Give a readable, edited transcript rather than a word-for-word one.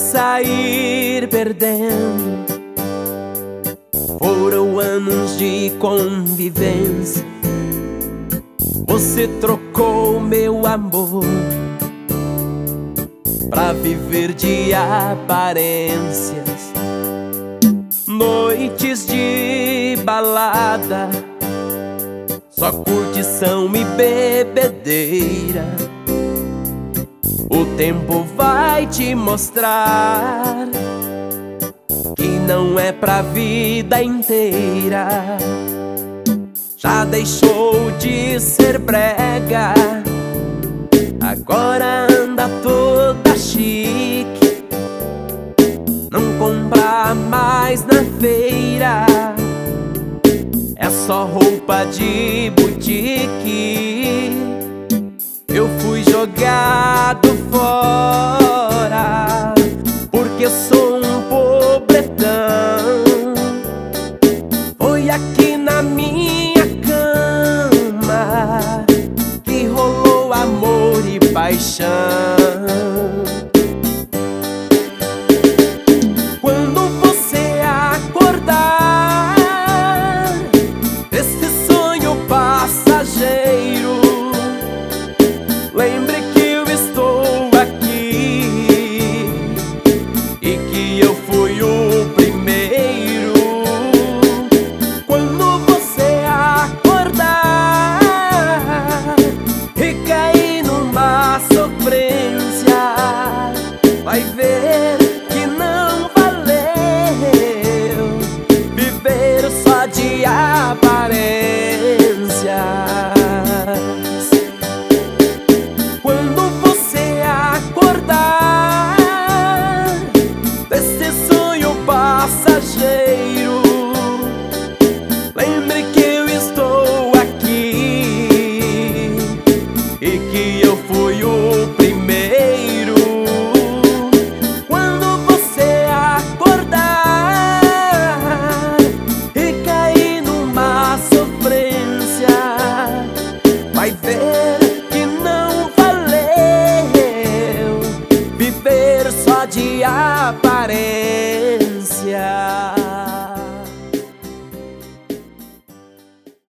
sair perdendo. Foram anos de convivência. Você trocou meu amor pra viver de aparências. Noites de balada, só curtição e bebedeira. O tempo vai te mostrar que não é pra vida inteira. Já deixou de ser brega, agora anda toda chique. Não compra mais na feira, é só roupa de boutique. Eu fui jogado fora porque sou um pobretão. Foi aqui na minha